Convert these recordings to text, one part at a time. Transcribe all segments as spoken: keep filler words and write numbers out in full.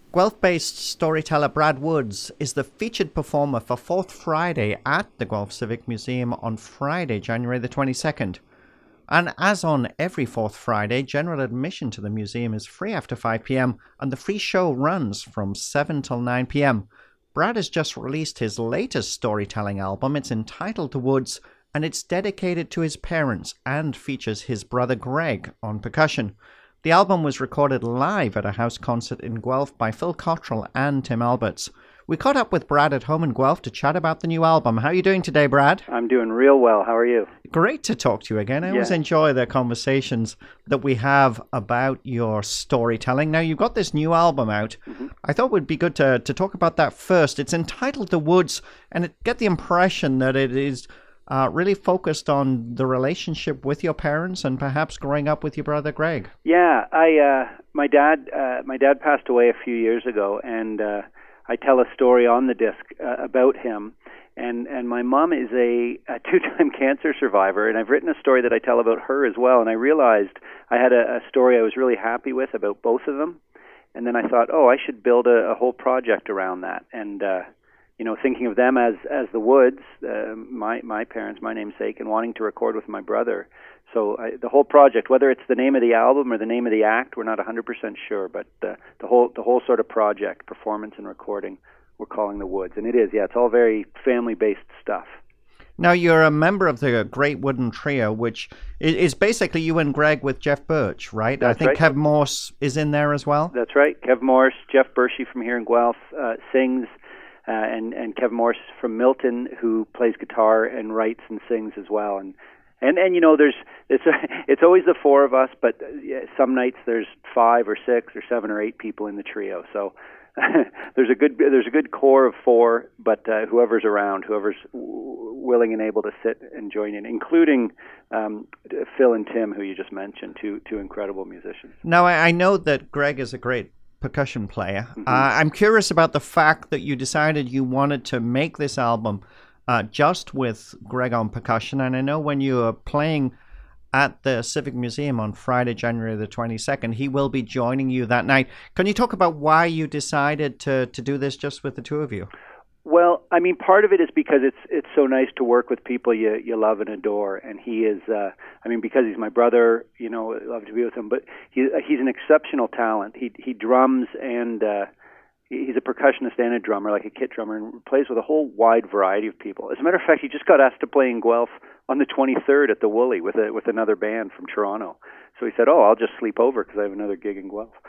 Guelph-based storyteller Brad Woods is the featured performer for Fourth Friday at the Guelph Civic Museum on Friday, January the twenty-second. And as on every Fourth Friday, general admission to the museum is free after five p.m. and the free show runs from seven till nine p.m. Brad has just released his latest storytelling album. It's entitled The Woods, and it's dedicated to his parents and features his brother Greg on percussion. The album was recorded live at a house concert in Guelph by Phil Cottrell and Tim Alberts. We caught up with Brad at home in Guelph to chat about the new album. How are you doing today, Brad? I'm doing real well. How are you? Great to talk to you again. I yeah. always enjoy the conversations that we have about your storytelling. Now, you've got this new album out. Mm-hmm. I thought it would be good to, to talk about that first. It's entitled The Woods, and it get the impression that it is Uh, really focused on the relationship with your parents and perhaps growing up with your brother Greg. Yeah, I uh, my dad uh, my dad passed away a few years ago, and uh, I tell a story on the disc uh, about him. And and my mom is a, a two-time cancer survivor, and I've written a story that I tell about her as well. And I realized I had a, a story I was really happy with about both of them, and then I thought, oh, I should build a, a whole project around that. And uh, you know, thinking of them as as the Woods, uh, my my parents, my namesake, and wanting to record with my brother. So I, the whole project, whether it's the name of the album or the name of the act, we're not one hundred percent sure. But uh, the whole the whole sort of project, performance and recording, we're calling the Woods, and it is, yeah, it's all very family-based stuff. Now, you're a member of the Great Wooden Trio, which is basically you and Greg with Jeff Birch, right? That's I think right. Kev Morse is in there as well. That's right. Kev Morse, Jeff Birchie from here in Guelph uh, sings. Uh, and and Kevin Morse from Milton, who plays guitar and writes and sings as well, and and, and you know there's it's a, it's always the four of us, but uh, some nights there's five or six or seven or eight people in the trio. So there's a good there's a good core of four, but uh, whoever's around, whoever's w- willing and able to sit and join in, including um, Phil and Tim, who you just mentioned, two two incredible musicians. Now I, I know that Greg is a great percussion player. Mm-hmm. Uh, I'm curious about the fact that you decided you wanted to make this album uh, just with Greg on percussion. And I know when you are playing at the Civic Museum on Friday, January the twenty-second, he will be joining you that night. Can you talk about why you decided to, to do this just with the two of you? Well, I mean, part of it is because it's it's so nice to work with people you you love and adore, and he is. Uh, I mean, because he's my brother, you know, I love to be with him. But he he's an exceptional talent. He he drums and uh, he's a percussionist and a drummer, like a kit drummer, and plays with a whole wide variety of people. As a matter of fact, he just got asked to play in Guelph on the twenty-third at the Woolly with a with another band from Toronto. So he said, "Oh, I'll just sleep over because I have another gig in Guelph."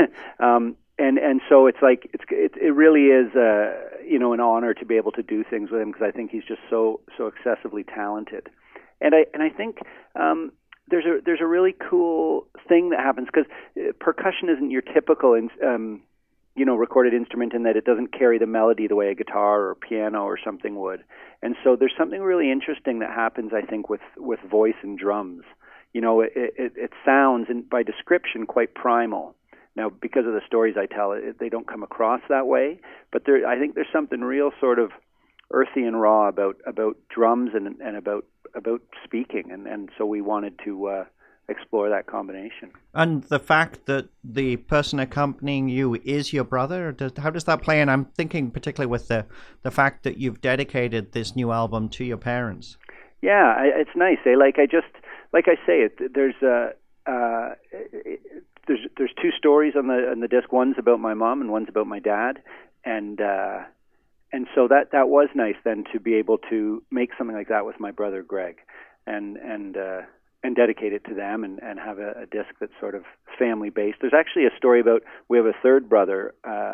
um, And and so it's like it's it, it really is uh, you know an honor to be able to do things with him, because I think he's just so so excessively talented, and I and I think um, there's a there's a really cool thing that happens, because percussion isn't your typical in, um, you know recorded instrument in that it doesn't carry the melody the way a guitar or a piano or something would, and so there's something really interesting that happens, I think, with with voice and drums. You know, it it, it sounds, and by description, quite primal. Now, because of the stories I tell, it, they don't come across that way. But there, I think there's something real sort of earthy and raw about about drums and and about about speaking, and, and so we wanted to uh, explore that combination. And the fact that the person accompanying you is your brother, does, how does that play? And I'm thinking particularly with the the fact that you've dedicated this new album to your parents. Yeah, I, it's nice. Eh? Like I just like I say, it there's a. Uh, it, There's there's two stories on the on the disc. One's about my mom and one's about my dad, and uh, and so that, that was nice then to be able to make something like that with my brother Greg, and and uh, and dedicate it to them, and, and have a, a disc that's sort of family based. There's actually a story about, we have a third brother, uh,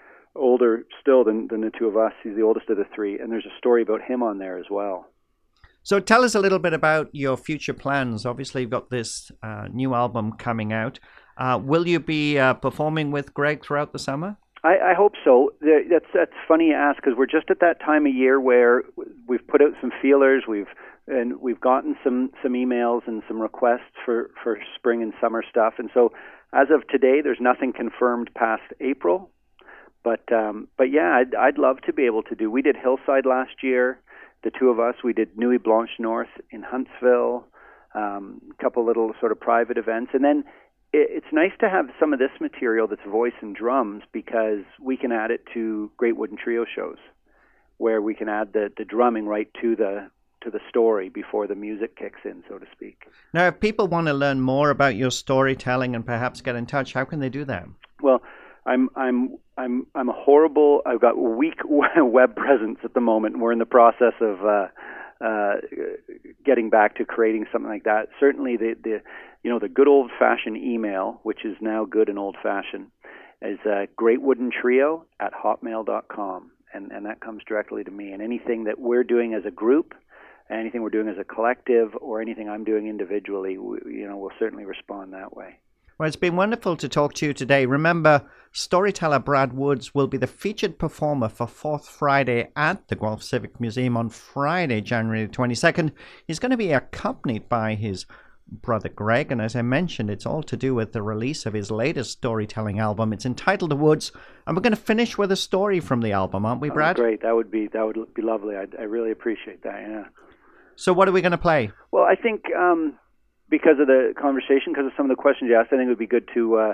older still than than the two of us. He's the oldest of the three, and there's a story about him on there as well. So tell us a little bit about your future plans. Obviously, you've got this uh, new album coming out. Uh, will you be uh, performing with Greg throughout the summer? I, I hope so. That's that's funny you ask, because we're just at that time of year where we've put out some feelers, we've and we've gotten some, some emails and some requests for, for spring and summer stuff. And so, as of today, there's nothing confirmed past April. But um, but yeah, I'd I'd love to be able to do. We did Hillside last year. The two of us, we did Nuit Blanche North in Huntsville, um, a couple little sort of private events. And then it, it's nice to have some of this material that's voice and drums because we can add it to Great Wooden Trio shows, where we can add the, the drumming right to the to the story before the music kicks in, so to speak. Now, if people want to learn more about your storytelling and perhaps get in touch, how can they do that? Well, I'm I'm I'm I'm a horrible. I've got weak web presence at the moment. We're in the process of uh, uh, getting back to creating something like that. Certainly, the the you know the good old fashioned email, which is now good and old fashioned, is uh, Great Wooden Trio at hotmail dot com, and and that comes directly to me. And anything that we're doing as a group, anything we're doing as a collective, or anything I'm doing individually, we, you know, we'll certainly respond that way. Well, it's been wonderful to talk to you today. Remember, storyteller Brad Woods will be the featured performer for Fourth Friday at the Guelph Civic Museum on Friday, January twenty-second. He's going to be accompanied by his brother Greg, and as I mentioned, it's all to do with the release of his latest storytelling album. It's entitled The Woods, and we're going to finish with a story from the album, aren't we, Brad? Oh, great. That would be that would be lovely. I, I really appreciate that, yeah. So what are we going to play? Well, I think um, because of the conversation, because of some of the questions you asked, I think it would be good to uh,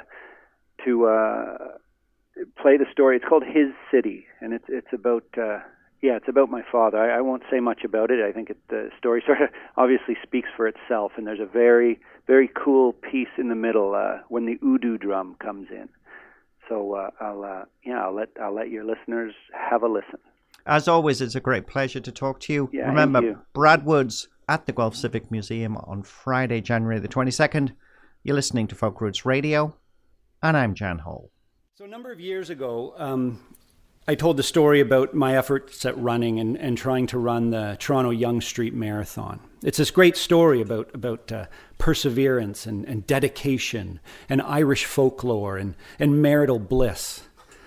to uh, play the story. It's called His City, and it's it's about uh, yeah, it's about my father. I, I won't say much about it. I think it, the story sort of obviously speaks for itself, and there's a very very cool piece in the middle uh, when the udu drum comes in. So uh, I'll uh, yeah, I'll let I'll let your listeners have a listen. As always, it's a great pleasure to talk to you. Yeah, Remember, you. Brad Woods at the Guelph Civic Museum on Friday, January the twenty-second. You're listening to Folk Roots Radio, and I'm Jan Hall. So a number of years ago, um, I told the story about my efforts at running and, and trying to run the Toronto Yonge Street Marathon. It's this great story about, about uh, perseverance and, and dedication and Irish folklore and, and marital bliss.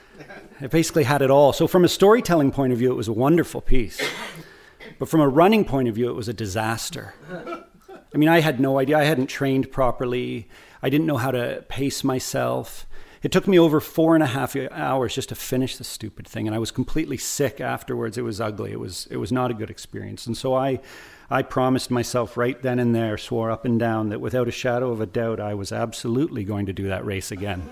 It basically had it all. So from a storytelling point of view, it was a wonderful piece. But from a running point of view, it was a disaster. I mean, I had no idea. I hadn't trained properly. I didn't know how to pace myself. It took me over four and a half hours just to finish the stupid thing. And I was completely sick afterwards. It was ugly. It was it was not a good experience. And so I, I promised myself right then and there, swore up and down, that without a shadow of a doubt, I was absolutely going to do that race again.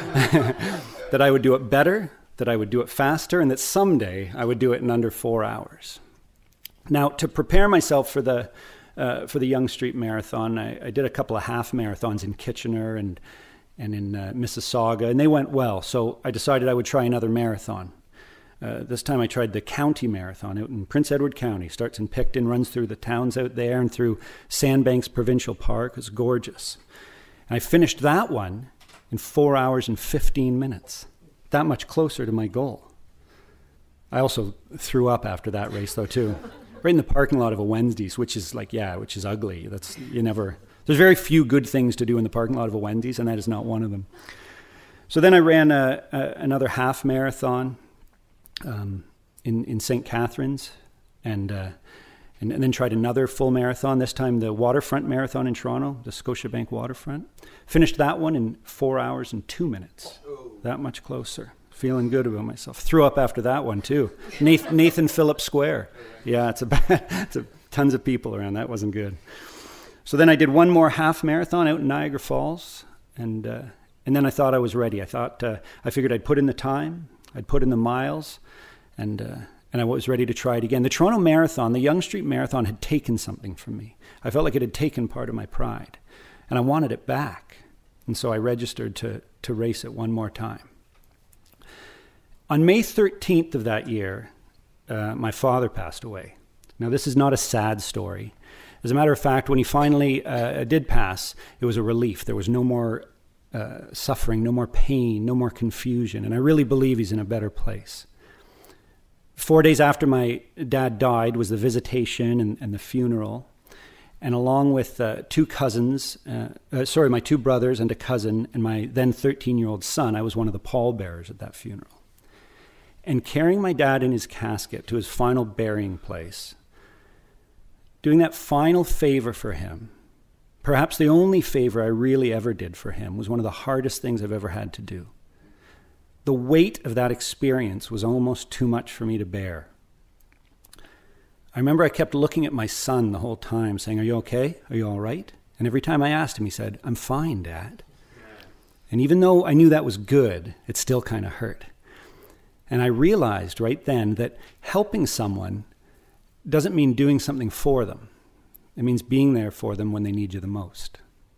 That I would do it better, that I would do it faster, and that someday I would do it in under four hours. Now, to prepare myself for the uh, for the Yonge Street Marathon, I, I did a couple of half marathons in Kitchener and and in uh, Mississauga, and they went well. So I decided I would try another marathon. Uh, this time I tried the county marathon out in Prince Edward County. Starts in Picton, runs through the towns out there and through Sandbanks Provincial Park. It's gorgeous. And I finished that one in four hours and fifteen minutes. That much closer to my goal. I also threw up after that race, though, too. Right in the parking lot of a Wednesday's, which is like, yeah, which is ugly. That's, you never, there's very few good things to do in the parking lot of a Wendy's, and that is not one of them. So then I ran a, a, another half marathon um, in, in Saint Catharines, and, uh, and and then tried another full marathon, this time the Waterfront Marathon in Toronto, the Scotiabank Waterfront. Finished that one in four hours and two minutes. That much closer. Feeling good about myself. Threw up after that one, too. Nathan, Nathan Phillips Square. Yeah, it's a, it's a tons of people around. That wasn't good. So then I did one more half marathon out in Niagara Falls, and uh, and then I thought I was ready. I thought uh, I figured I'd put in the time, I'd put in the miles, and uh, and I was ready to try it again. The Toronto Marathon, the Yonge Street Marathon, had taken something from me. I felt like it had taken part of my pride, and I wanted it back. And so I registered to to race it one more time. On May thirteenth of that year, uh, my father passed away. Now, this is not a sad story. As a matter of fact, when he finally uh, did pass, it was a relief. There was no more uh, suffering, no more pain, no more confusion. And I really believe he's in a better place. Four days after my dad died was the visitation and, and the funeral. And along with uh, two cousins, uh, uh, sorry, my two brothers and a cousin and my then thirteen-year-old son, I was one of the pallbearers at that funeral. And carrying my dad in his casket to his final burying place, doing that final favor for him, perhaps the only favor I really ever did for him, was one of the hardest things I've ever had to do. The weight of that experience was almost too much for me to bear. I remember I kept looking at my son the whole time, saying, "Are you okay? Are you all right?" And every time I asked him, he said, "I'm fine, Dad." And even though I knew that was good, it still kind of hurt. And I realized right then that helping someone doesn't mean doing something for them. It means being there for them when they need you the most.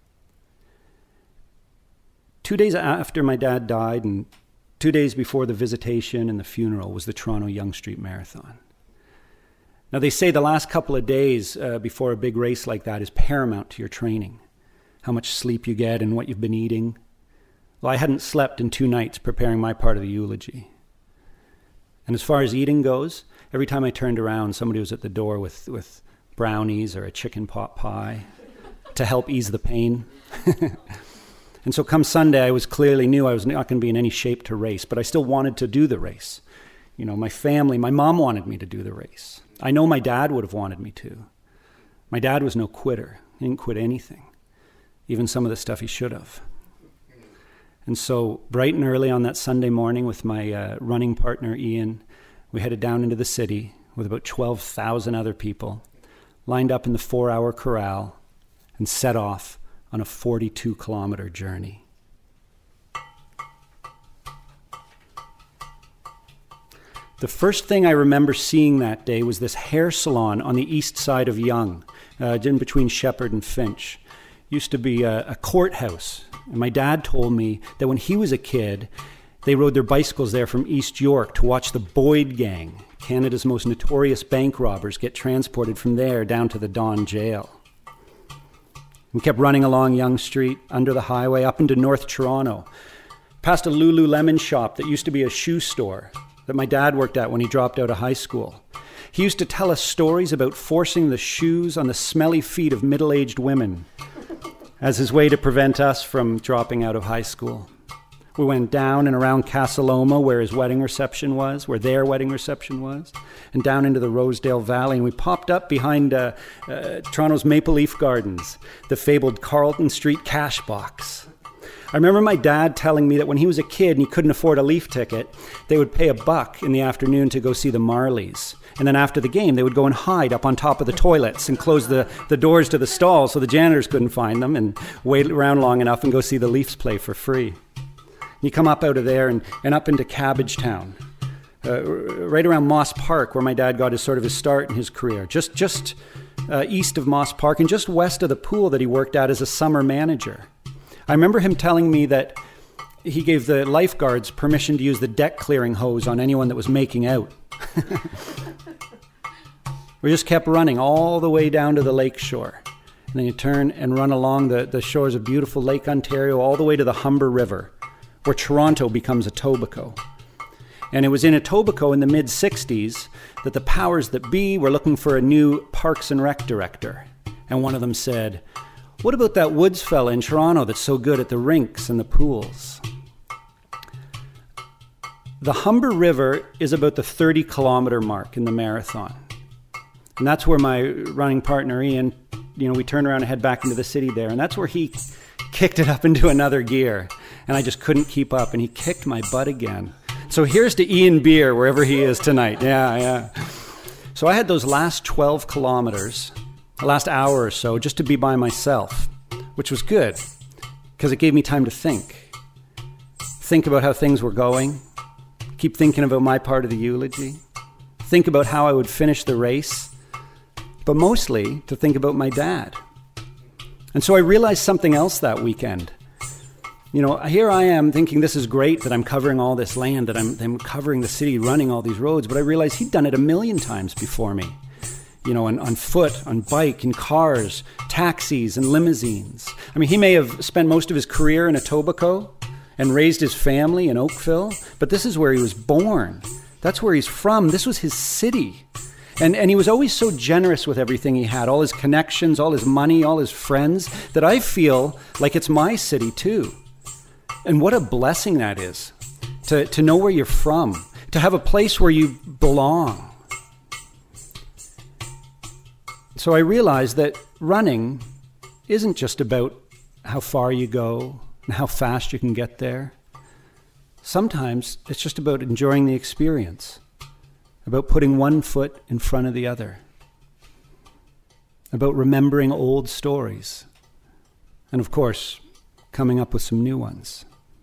Two days after my dad died and two days before the visitation and the funeral was the Toronto Yonge Street Marathon. Now, they say the last couple of days uh, before a big race like that is paramount to your training. How much sleep you get and what you've been eating. Well, I hadn't slept in two nights preparing my part of the eulogy. And as far as eating goes, every time I turned around, somebody was at the door with, with brownies or a chicken pot pie to help ease the pain. And so come Sunday, I was clearly knew I was not going to be in any shape to race, but I still wanted to do the race. You know, my family, my mom wanted me to do the race. I know my dad would have wanted me to. My dad was no quitter. He didn't quit anything, even some of the stuff he should have. And so bright and early on that Sunday morning with my uh, running partner, Ian, we headed down into the city with about twelve thousand other people, lined up in the four-hour corral, and set off on a forty-two kilometer journey. The first thing I remember seeing that day was this hair salon on the east side of Yonge, uh, in between Shepherd and Finch. Used to be a, a courthouse. And my dad told me that when he was a kid, they rode their bicycles there from East York to watch the Boyd Gang, Canada's most notorious bank robbers, get transported from there down to the Don Jail. We kept running along Yonge Street, under the highway, up into North Toronto, past a Lululemon shop that used to be a shoe store that my dad worked at when he dropped out of high school. He used to tell us stories about forcing the shoes on the smelly feet of middle-aged women as his way to prevent us from dropping out of high school. We went down and around Casa Loma, where his wedding reception was, where their wedding reception was, and down into the Rosedale Valley. And we popped up behind uh, uh, Toronto's Maple Leaf Gardens, the fabled Carlton Street Cash Box. I remember my dad telling me that when he was a kid and he couldn't afford a Leaf ticket, they would pay a buck in the afternoon to go see the Marlies. And then after the game, they would go and hide up on top of the toilets and close the, the doors to the stalls so the janitors couldn't find them, and wait around long enough and go see the Leafs play for free. You come up out of there and, and up into Cabbagetown, uh, right around Moss Park, where my dad got his sort of his start in his career, just just uh, east of Moss Park and just west of the pool that he worked at as a summer manager. I remember him telling me that he gave the lifeguards permission to use the deck clearing hose on anyone that was making out. We just kept running all the way down to the lake shore. And then you turn and run along the, the shores of beautiful Lake Ontario all the way to the Humber River, where Toronto becomes Etobicoke. And it was in Etobicoke in the mid-sixties that the powers that be were looking for a new Parks and Rec director. And one of them said, "What about that Woods fella in Toronto that's so good at the rinks and the pools?" The Humber River is about the thirty kilometer mark in the marathon. And that's where my running partner, Ian, you know, we turned around and head back into the city there. And that's where he kicked it up into another gear. And I just couldn't keep up. And he kicked my butt again. So here's to Ian Beer, wherever he is tonight. Yeah, yeah. So I had those last twelve kilometers, the last hour or so, just to be by myself, which was good because it gave me time to think. Think about how things were going. Keep thinking about my part of the eulogy. Think about how I would finish the race. But mostly to think about my dad. And so I realized something else that weekend. You know, here I am thinking this is great that I'm covering all this land, that I'm, I'm covering the city, running all these roads, but I realized he'd done it a million times before me. You know, on, on foot, on bike, in cars, taxis, and limousines. I mean, he may have spent most of his career in Etobicoke and raised his family in Oakville, but this is where he was born. That's where he's from. This was his city. And and he was always so generous with everything he had, all his connections, all his money, all his friends, that I feel like it's my city too. And what a blessing that is, to, to know where you're from, to have a place where you belong. So I realized that running isn't just about how far you go and how fast you can get there. Sometimes it's just about enjoying the experience, about putting one foot in front of the other, about remembering old stories, and of course, coming up with some new ones.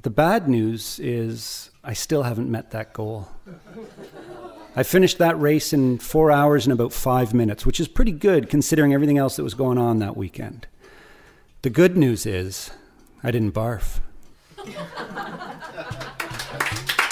The bad news is I still haven't met that goal. I finished that race in four hours and about five minutes, which is pretty good considering everything else that was going on that weekend. The good news is I didn't barf.